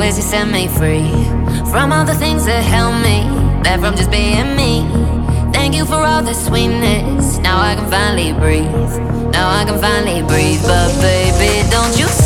ways you set me free from all the things that held me back from just being me. Thank you for all the sweetness. Now I can finally breathe. Now I can finally breathe. But baby, don't you